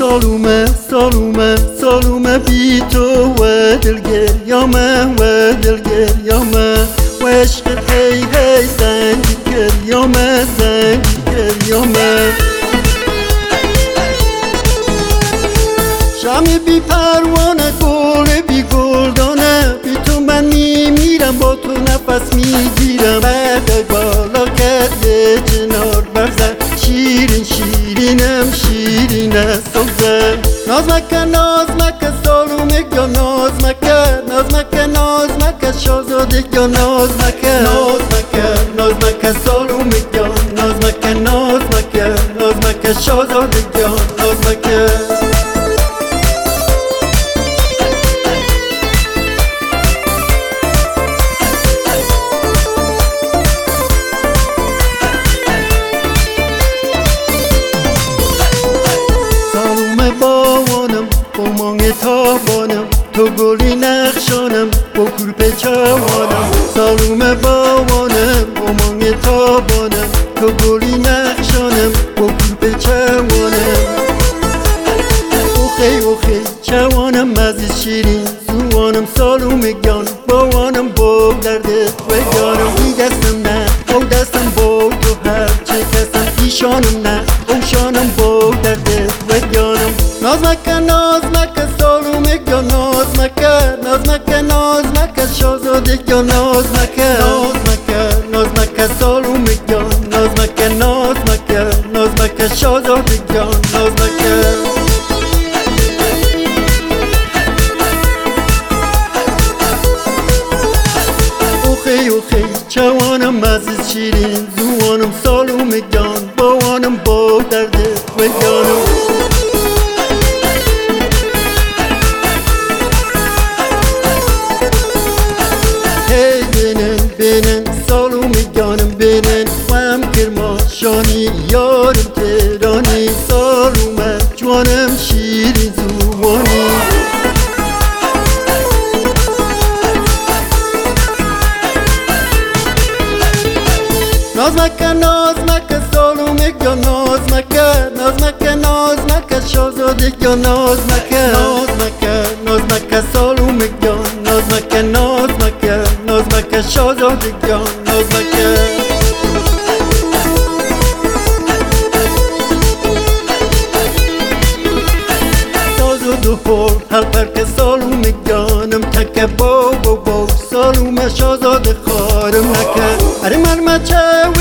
سالومه بی تو و دلگریامه و عشقت هی زنگی گریامه شمی بی پروانه گل بی گلدانه بی تو من میمیرم با تو نفس میگیرم بعد بالا کرده چنار برزن شیرینم سوزه ناز مکه سالومه یا ناز مکه شازاده یا ناز مکه سالومه یا ناز مکه شازاده یا ناز مکه تابانم تو گلی نقشانم با کورپ چوانم سالومه باوانم امانگ تابانم تو گلی نقشانم با کورپ چوانم اوخی چوانم مزی شیرین زوانم سالومه گان باوانم با دردت و گانم ای دستم نه او دستم با تو هر چه کسم ایشانم نه اوشانم با دردت و گانم ناز مکه سالومه یا ناز مکه شازاده یا ناز مکه سالومه یا ناز مکه شازاده یا ناز مکه اوخی چوانم مزید شیرین زوانم سالومه گان باوانم با درد و گانم بینن سالومه گانم بینن و هم کرماشانی یارم تهرانی سالومه جوانم شیرین زوانی ناز مکه سالومه یا ناز مکه شازاده یا ناز مکه سالومه یا ناز مکه شازاده یا ناز مکه شازاده هر حلقه سالومه گانم تکه با سالومه شازاده خارم نکه اره مرمچه